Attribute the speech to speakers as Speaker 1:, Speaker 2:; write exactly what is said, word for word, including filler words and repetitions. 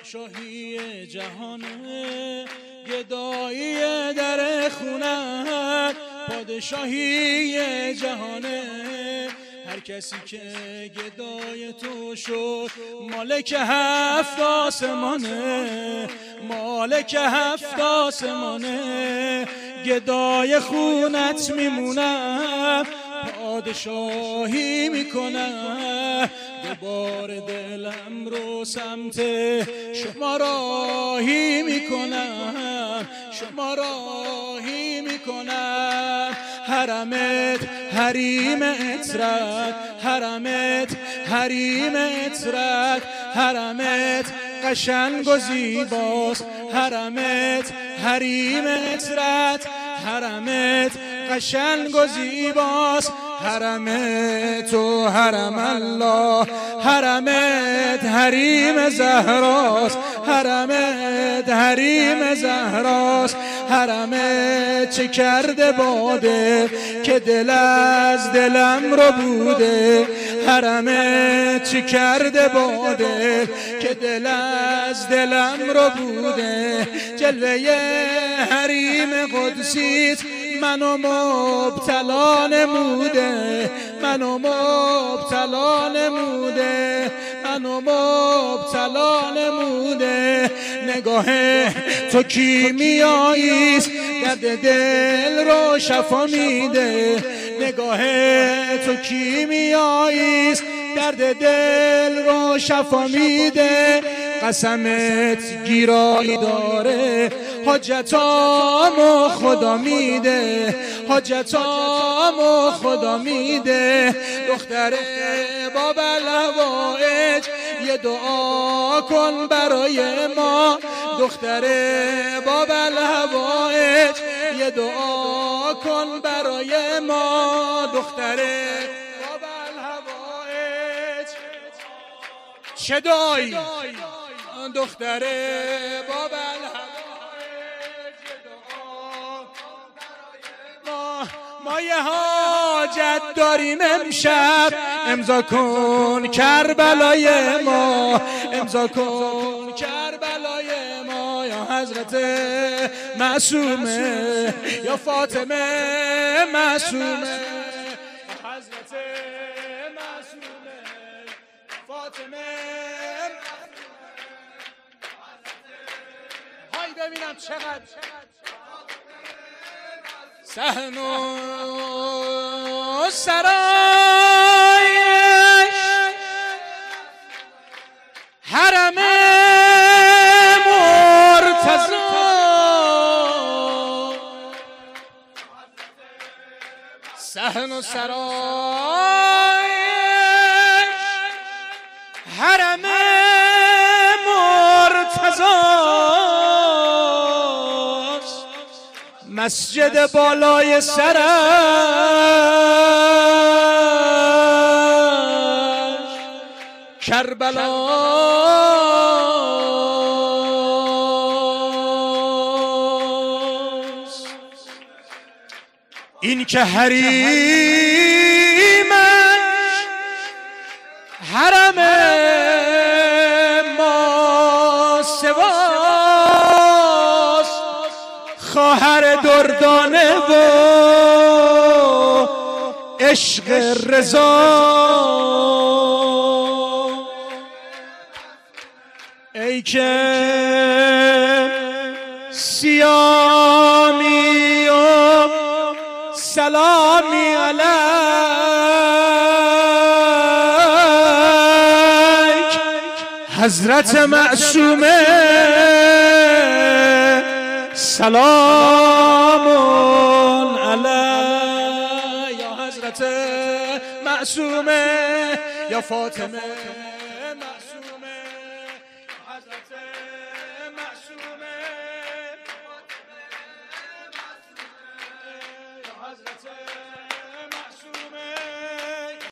Speaker 1: پادشاهی جهانه، گدایی در خونت پادشاهی جهانه. هر کسی که گدای تو شد مالک هفت آسمانه، مالک هفت آسمانه. گدای خونت میمونم، پادشاهی میکنم. دوباره دلم رو سمت شما راهی میکنم، شما راهی میکنم. حرمت حریم اطرت، حرمت حریم اطرت. حرمت قشنگ و زیباست، حرمت حریم اطرت. حرمت قشنگ و زیباست، حرمت و حرم الله. حرمت حریم زهراست، حرمت حریم زهراست. حرمت چه کرده باده که دل از دلم رو بوده. حرمت چه کرده باده که دل از دلم رو بوده. جلوه حریم قدسیت منو مبتلا نموده، منو مبتلا نموده، منو مبتلا نموده. نگاه تو کیمیاییست، درد دل رو شفا میده. نگاه تو کیمیاییست، درد دل رو شفا میده. قسمت گیرایی داره، حاجتامو خدا میده، حاجتامو خدا میده. دختر باب الهوائج یه دعا کن برای ما، دختر باب الهوائج یه دعا کن برای ما. دختر باب الهوائج چه دعایی؟ دختر باب الهوائج دعا ما. ما یه حاجت داریم امشب، امضا کن کربلای ما، امضا کن کربلای ما. یا حضرت معصومه، یا فاطمه معصومه، یا حضرت معصومه، فاطمه. ببینم چقدر صحن و سرایش حرم مرتضی. صحن و سرایش حرم مرتضی. مسجد بالای سرش کربلاست. این که حریمش حرم ما سواست. خواهر دردانه و عشق رضا. ای که سیامی و سلامی علیک حضرت معصومه. سلام علی یا حضرت معصومه، یا فاطمه.